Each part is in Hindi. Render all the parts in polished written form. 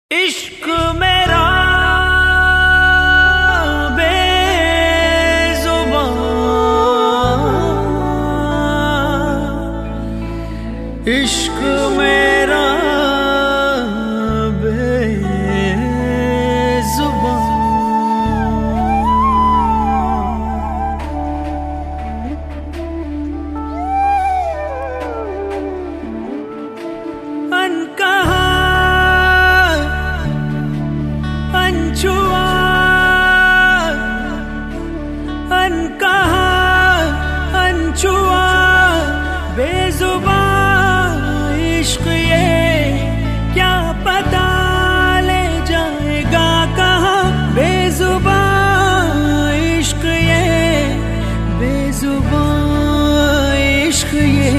इश्क मेरा बेज़ुबान, इश्क मेरा बेज़ुबान। अनकहा अनछुआ अनकहा अनछुआ बेज़ुबान इश्क ये क्या पता ले जाएगा कहाँ। बेज़ुबान इश्क ये बेज़ुबान इश्क ये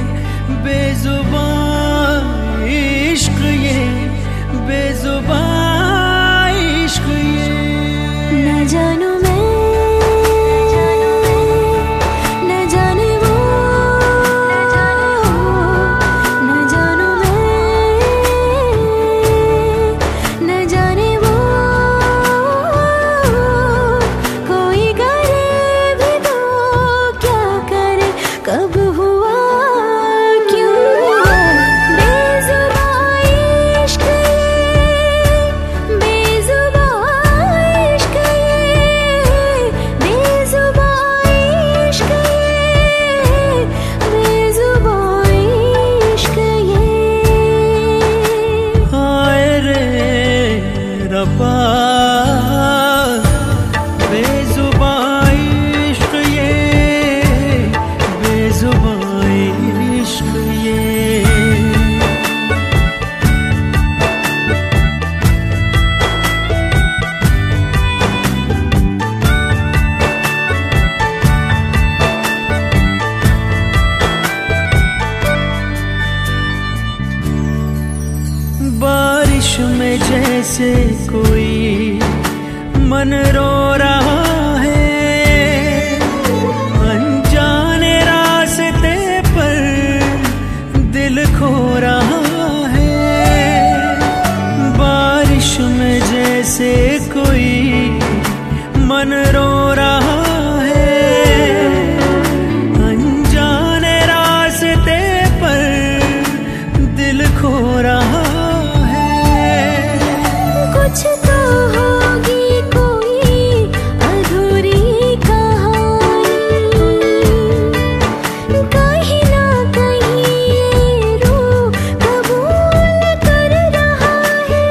बेज़ुबान इश्क ये बेज़ुबान इश्क ये। न जानू मैं न जाने वो, न जानू मैं न जाने वो, कोई करे भी तो क्या करे, कब हुआ क्यों हुआ। बेज़ुबान इश्क बेज़ुबान इश्क ये बेज़ुबान इश्क ये। बारिश में जैसे कोई मन रो रहा है, अनजाने रास्ते पर दिल खो रहा है। बारिश में जैसे कोई मन रो रहा है, अनजाने रास्ते पर दिल खो रहा है। कुछ तो होगी कोई अधूरी कहानी, कहीं ना कहीं ये रूह कबूल कर रहा है,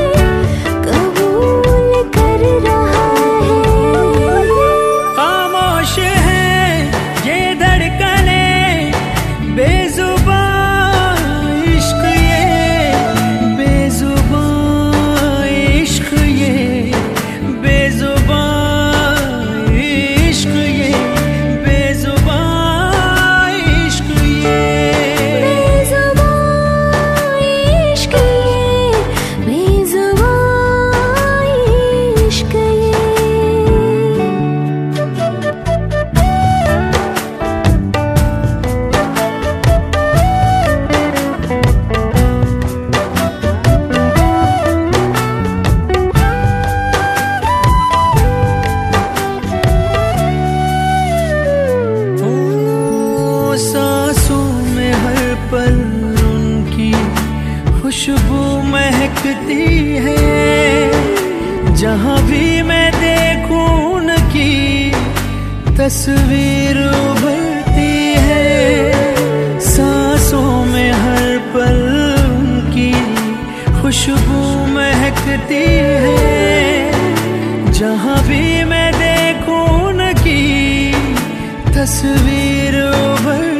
कबूल कर रहा है। खामोश है ये धड़कने बेज़ुबान इश्क ये बेज़ुबान इश्क ये बेज़ुबान इश्क ये बेज़ुबान इश्क ये। बेज़ुबान इश्क ये बेज़ुबान इश्क ये। सांसों में हर पल उनकी खुशबू महकती है, जहाँ भी मैं देखूं उनकी तस्वीर उभरती है। सांसों में हर पल उनकी खुशबू महकती है, जहाँ भी मैं देखूं उनकी तस्वीर उभर